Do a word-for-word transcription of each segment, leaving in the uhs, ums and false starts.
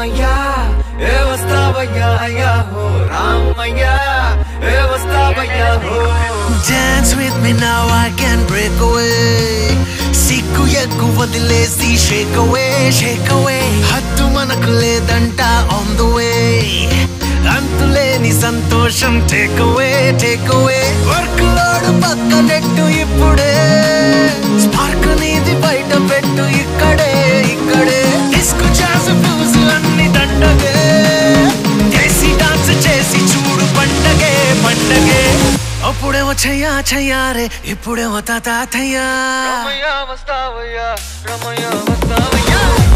రామయ్య ఏ వస్తావయ్యా అయ్యా హో రామయ్య ఏ వస్తావయ్యా హో Dance with me now, I can break away. సిగ్గు ఎగ్గు వదిలేసి shake away, shake away. హద్దు మనకు లేదంట on the way. అంతులేని సంతోషం take away, take away. Workload పక్కనెట్టు ఇప్పుడే స్పార్క్ నీది బయట పెట్టు ఇక్కడే ఇక్కడే. డిస్కో జాజ్ బ్లూస్ అన్ని దండగే చేసి డాన్స్ చేసి చూడు పండగే పండగే. అప్పుడేమో చెయ్యా చెయ్యారే ఇప్పుడేమో తాతయ్యా. రమయ్య వస్తావయ్యా రమయ్య వస్తావయ్యా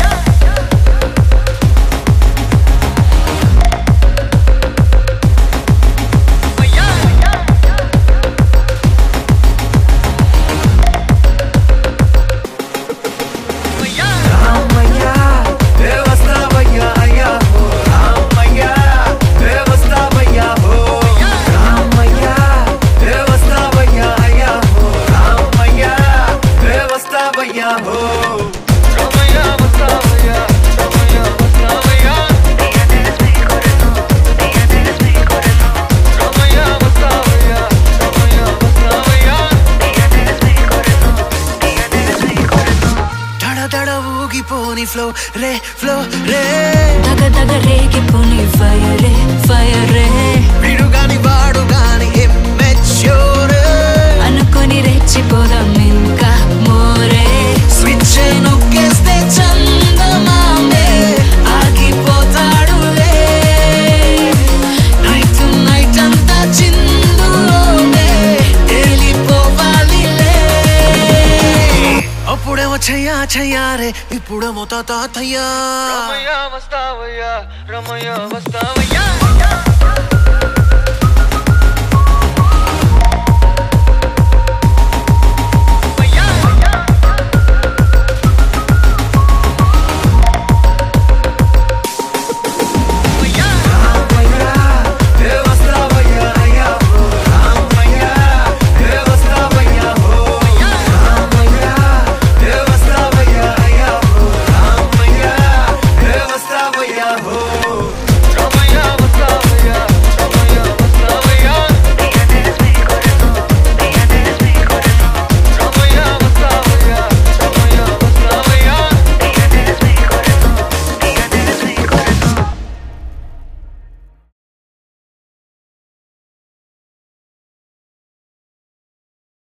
ఊగిపోని ఫ్లో రే ఫ్లో రే దగ దగ రేగిపోని ఫైర్ రే ఫైర్ రే. వీడు గాని వాడు గాని ఇమ్మెచ్యూర్ అనుకొని రెచ్చిపోదాం ఇంకా మోరే. స్విచ్ నొక్కేస్తే చందమామే ఆగిపోతాడులే. నైట్ నైట్ అంతా చిందులోనే తేలిపోవాలిలే. అప్పుడేమో చెయ్యా చెయ్యారే ఇప్పుడేమో తాతయ్యా. రమయ్య వస్తావయ్యా రమయ్య వస్తావయ్యా